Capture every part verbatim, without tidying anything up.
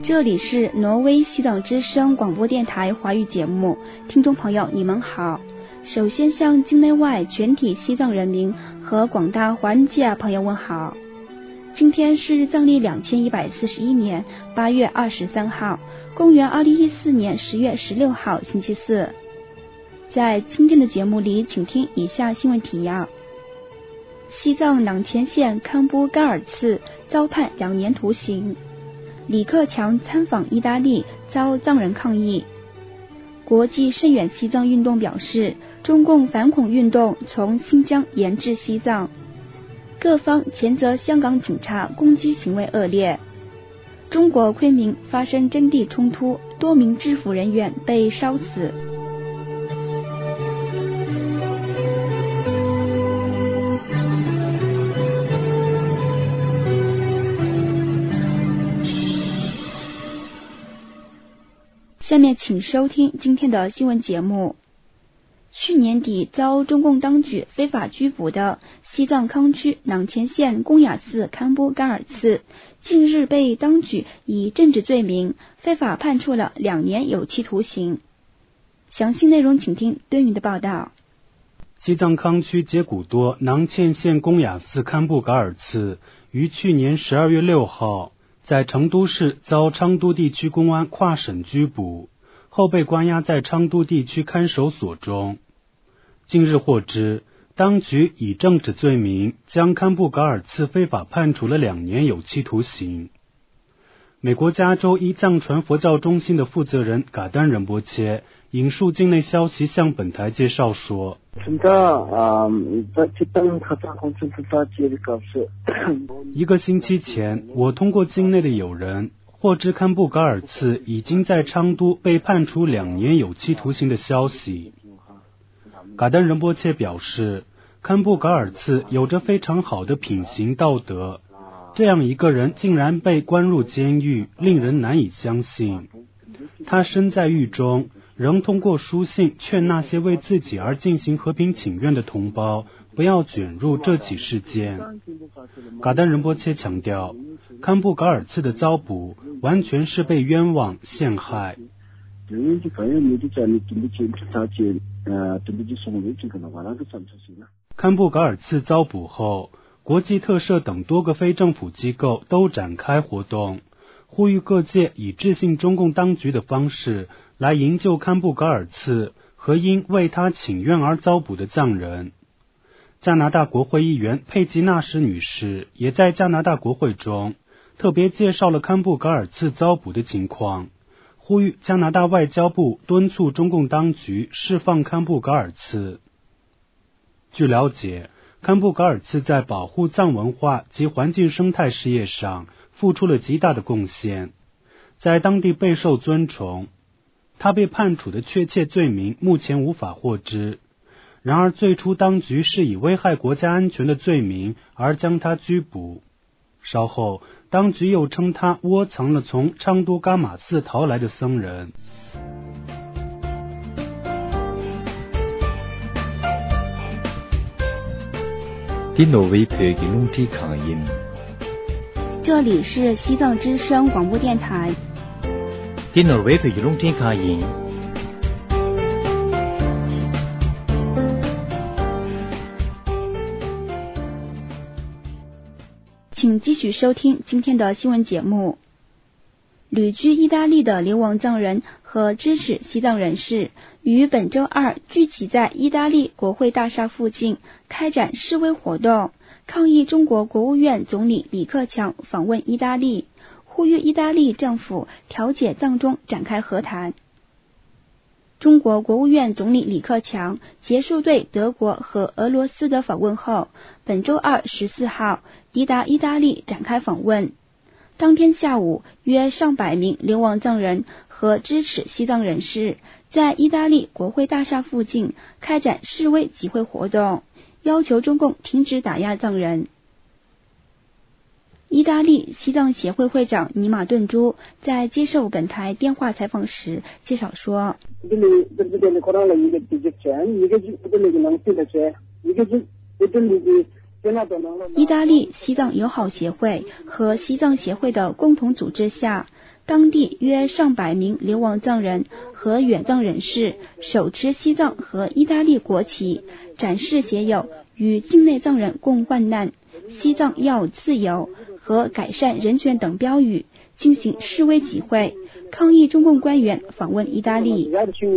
这里是挪威西藏之声广播电台华语节目，听众朋友你们好。首先向境内外全体西藏人民和广大华人界朋友问好。今天是藏历两千一百四十一年八月二十三号，公元二零一四年十月十六号星期四。在今天的节目里，请听以下新闻提要：西藏朗前县堪布嘎尔次遭判两年徒刑，李克强参访意大利遭藏人抗议。国际深远西藏运动表示，中共反恐运动从新疆延至西藏。各方谴责香港警察攻击行为恶劣。中国昆明发生阵地冲突，多名知府人员被烧死。下面请收听今天的新闻节目。去年底遭中共当局非法拘捕的西藏康区朗前县公雅寺堪布嘎尔次，近日被当局以政治罪名非法判处了两年有期徒刑。详细内容请听敦云的报道。 西藏康区杰古多囊谦县公雅寺堪布嘎尔次于去年十二月六号在成都市遭昌都地区公安跨省拘捕，后被关押在昌都地区看守所中。近日获知，当局以政治罪名将堪布嘎尔次非法判处了两年有期徒刑。美国加州一藏传佛教中心的负责人嘎丹仁波切引述境内消息向本台介绍说，一个星期前，我通过境内的友人获知堪布嘎尔次已经在昌都被判处两年有期徒刑的消息。嘎丹仁波切表示，堪布嘎尔次有着非常好的品行道德，这样一个人竟然被关入监狱，令人难以相信。他身在狱中，仍通过书信劝那些为自己而进行和平请愿的同胞不要卷入这起事件。嘎丹仁波切强调，堪布嘎尔次的遭捕完全是被冤枉陷害。堪布嘎尔次遭捕后，国际特赦等多个非政府机构都展开活动，呼吁各界以致信中共当局的方式来营救堪布嘎尔次和因为他请愿而遭捕的藏人。加拿大国会议员佩吉纳什女士也在加拿大国会中特别介绍了堪布嘎尔次遭捕的情况，呼吁加拿大外交部敦促中共当局释放堪布嘎尔次。据了解，堪布嘎尔次在保护藏文化及环境生态事业上付出了极大的贡献，在当地备受尊崇。他被判处的确切罪名目前无法获知，然而最初当局是以危害国家安全的罪名而将他拘捕，稍后当局又称他窝藏了从昌都噶玛寺逃来的僧人。 这里是西藏之声广播电台。请继续收听今天的新闻节目。旅居意大利的流亡藏人和支持西藏人士于本周二聚集在意大利国会大厦附近开展示威活动，抗议中国国务院总理李克强访问意大利，呼吁意大利政府调解藏中展开和谈。中国国务院总理李克强结束对德国和俄罗斯的访问后，本周二十四号抵达意大利展开访问。当天下午，约上百名流亡藏人和支持西藏人士在意大利国会大厦附近开展示威集会活动，要求中共停止打压藏人。意大利西藏协会会长尼马顿珠在接受本台电话采访时介绍说，意大利西藏友好协会和西藏协会的共同组织下， 当地约上百名流亡藏人和远藏人士手持西藏和意大利国旗，展示写有与境内藏人共患难、西藏要自由和改善人权等标语，进行示威集会，抗议中共官员访问意大利。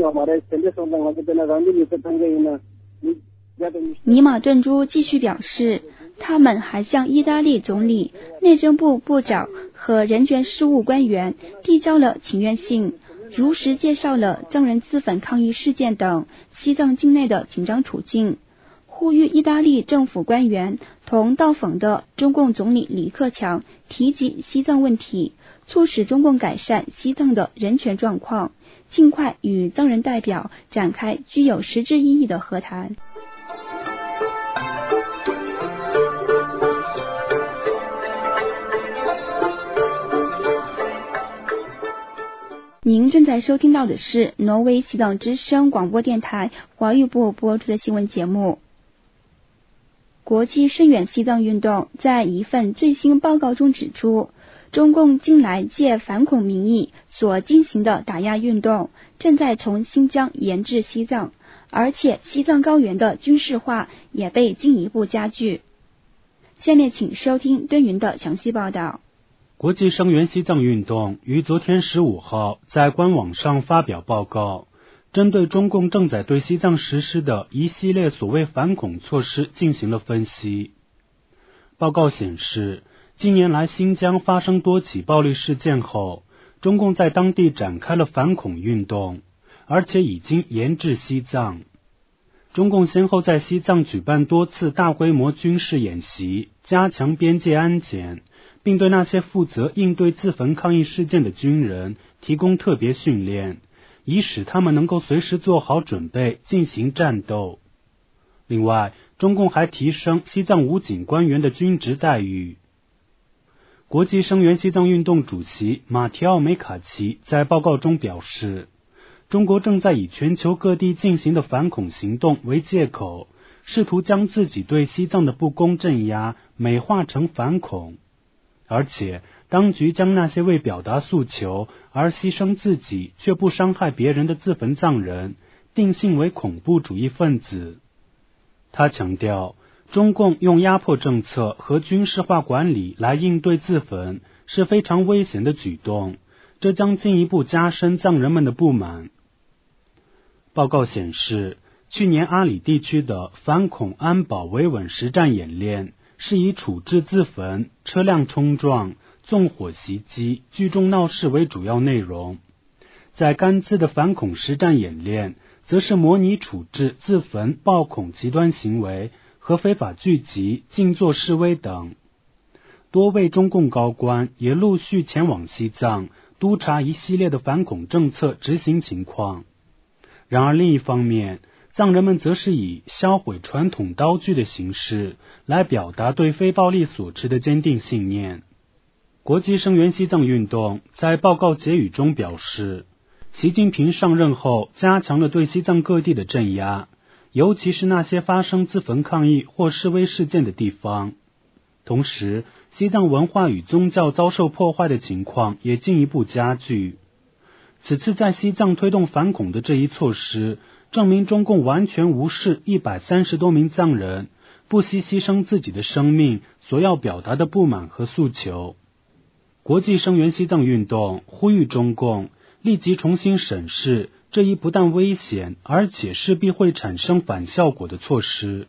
尼玛顿珠继续表示，他们还向意大利总理、内政部部长和人权事务官员递交了请愿信，如实介绍了藏人自焚抗议事件等西藏境内的紧张处境，呼吁意大利政府官员同到访的中共总理李克强提及西藏问题，促使中共改善西藏的人权状况，尽快与藏人代表展开具有实质意义的和谈。您正在收听到的是挪威西藏之声广播电台华语部播出的新闻节目。国际声援西藏运动在一份最新报告中指出，中共近来借反恐名义所进行的打压运动正在从新疆延至西藏，而且西藏高原的军事化也被进一步加剧。下面请收听敦云的详细报道。 国际声援西藏运动于昨天十五号在官网上发表报告，针对中共正在对西藏实施的一系列所谓反恐措施进行了分析。报告显示，近年来新疆发生多起暴力事件后，中共在当地展开了反恐运动，而且已经延至西藏。中共先后在西藏举办多次大规模军事演习，加强边界安检，并对那些负责应对自焚抗议事件的军人提供特别训练，以使他们能够随时做好准备进行战斗。另外，中共还提升西藏武警官员的军职待遇。国际声援西藏运动主席马提奥梅卡奇在报告中表示，中国正在以全球各地进行的反恐行动为借口，试图将自己对西藏的不公镇压美化成反恐，而且当局将那些为表达诉求而牺牲自己却不伤害别人的自焚藏人定性为恐怖主义分子。他强调，中共用压迫政策和军事化管理来应对自焚是非常危险的举动，这将进一步加深藏人们的不满。报告显示，去年阿里地区的反恐安保维稳实战演练是以处置自焚、车辆冲撞、纵火袭击、聚众闹事为主要内容。在甘孜的反恐实战演练则是模拟处置自焚、暴恐极端行为和非法聚集、静坐示威等。多位中共高官也陆续前往西藏，督查一系列的反恐政策执行情况。然而另一方面，藏人们则是以销毁传统刀具的形式来表达对非暴力所持的坚定信念。国际声援西藏运动在报告结语中表示，习近平上任后加强了对西藏各地的镇压，尤其是那些发生自焚抗议或示威事件的地方。同时，西藏文化与宗教遭受破坏的情况也进一步加剧。此次在西藏推动反恐的这一措施，证明中共完全无视一百三十多名藏人不惜牺牲自己的生命所要表达的不满和诉求。国际声援西藏运动呼吁中共立即重新审视这一不但危险，而且势必会产生反效果的措施。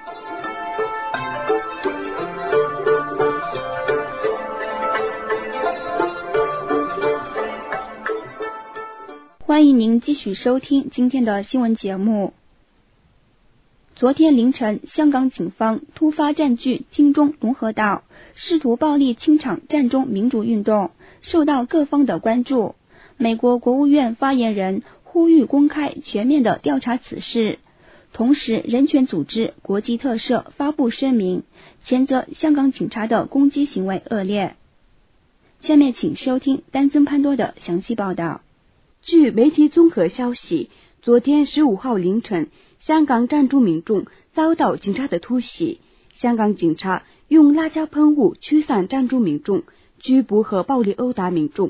欢迎您继续收听今天的新闻节目。昨天凌晨，香港警方突发占据金钟龙和道，试图暴力清场占中民主运动，受到各方的关注。美国国务院发言人呼吁公开全面的调查此事，同时人权组织国际特赦发布声明，谴责香港警察的攻击行为恶劣。下面请收听丹增潘多的详细报道。 据媒体综合消息，昨天十五号凌晨，香港占中民众遭到警察的突袭，香港警察用辣椒喷雾驱散占中民众，拘捕和暴力殴打民众。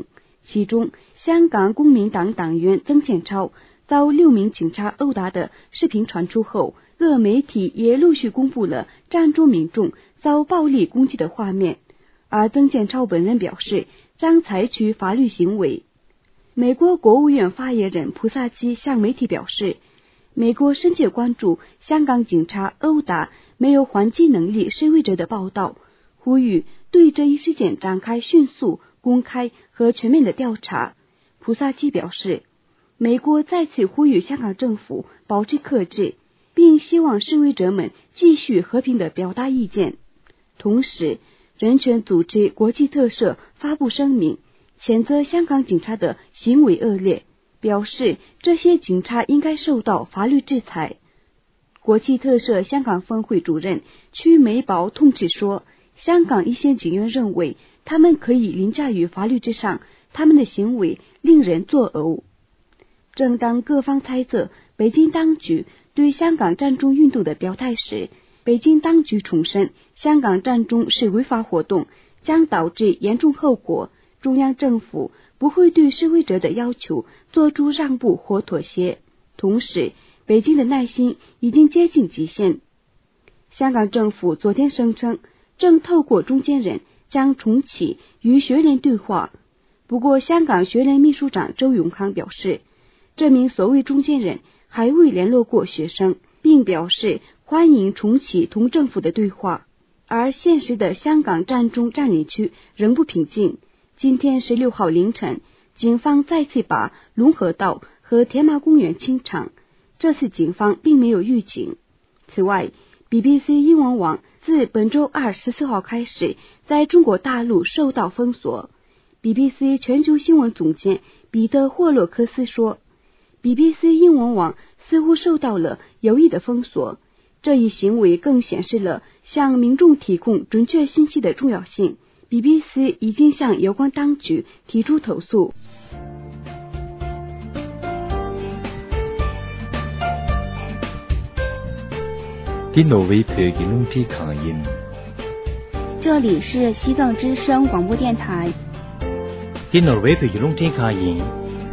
其中，香港公民党党员曾健超遭六名警察殴打的视频传出后，各媒体也陆续公布了站中民众遭暴力攻击的画面，而曾健超本人表示将采取法律行为。美国国务院发言人普萨基向媒体表示，美国深切关注香港警察殴打没有还击能力示威者的报道，呼吁对这一事件展开迅速、公开和全面的调查。普萨基表示，美国再次呼吁香港政府保持克制，并希望示威者们继续和平地表达意见。同时，人权组织国际特赦发布声明，谴责香港警察的行为恶劣，表示这些警察应该受到法律制裁。国际特赦香港分会主任屈美宝痛斥说，香港一些警员认为他们可以凌驾于法律之上，他们的行为令人作呕。正当各方猜测北京当局对香港占中运动的表态时，北京当局重申香港占中是违法活动，将导致严重后果，中央政府不会对示威者的要求做出让步或妥协。同时，北京的耐心已经接近极限。香港政府昨天声称，正透过中间人将重启与学联对话。不过，香港学联秘书长周永康表示，这名所谓中间人还未联络过学生，并表示欢迎重启同政府的对话。而现实的香港占中占领区仍不平静。今天十六号凌晨，警方再次把龙和道和田马公园清场，这次警方并没有预警。此外， B B C 英文网自本周二十四号开始在中国大陆受到封锁。B B C 全球新闻总监彼得霍洛克斯说， B B C 英文网似乎受到了有意的封锁，这一行为更显示了向民众提供准确信息的重要性。 B B C 已经向有关当局提出投诉。 啲挪威培嘅弄啲抗音， 这里是西藏之声广播电台。 啲挪威培嘅弄啲抗音。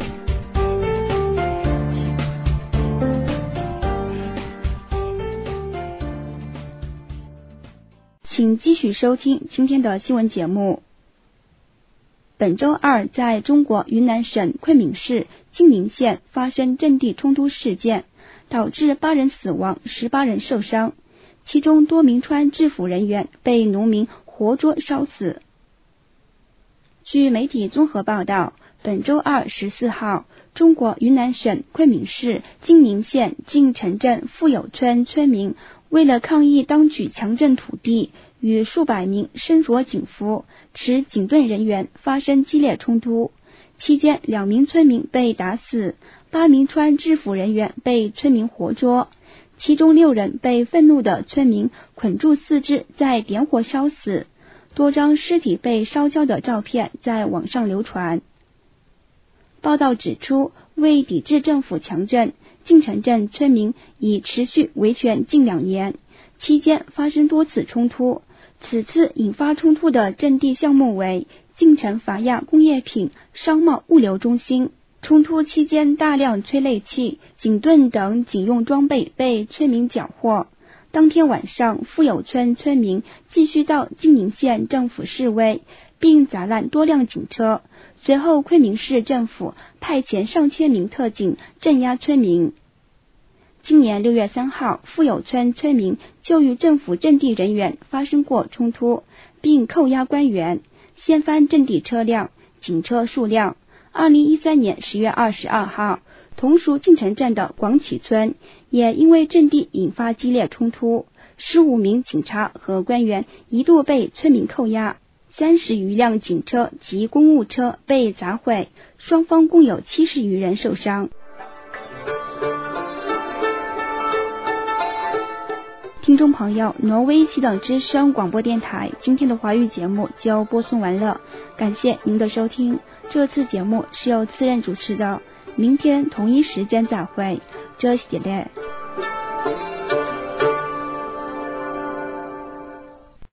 请继续收听今天的新闻节目。本周二，在中国云南省昆明市金陵县发生阵地冲突事件，导致八人死亡，十八人受伤，其中多名穿制服人员被农民活捉烧死。据媒体综合报道，本周二十四号，中国云南省昆明市金陵县晋城镇富有村村民为了抗议当局强征土地，与数百名身着警服、持警盾人员发生激烈冲突，期间两名村民被打死，八名穿制服人员被村民活捉，其中六人被愤怒的村民捆住四肢，再点火烧死，多张尸体被烧焦的照片在网上流传。报道指出，为抵制政府强征，晋城镇村民已持续维权近两年，期间发生多次冲突。此次引发冲突的阵地项目为晋城伐亚工业品商贸物流中心。冲突期间，大量催泪器、警盾等警用装备被村民缴获。当天晚上，富有村村民继续到金陵县政府示威，并砸烂多辆警车。随后，昆明市政府派遣上千名特警镇压村民。今年六月三号，富有村村民就与政府阵地人员发生过冲突，并扣押官员，掀翻阵地车辆、警车数辆。二零一三年十月二十二号，同属晋城镇的广启村也因为阵地引发激烈冲突，十五名警察和官员一度被村民扣押，三十余辆警车及公务车被砸毁，双方共有七十余人受伤。听众朋友，挪威西藏之声广播电台今天的华语节目就播送完了，感谢您的收听。这次节目是由次任主持的，明天同一时间再会，这是点点。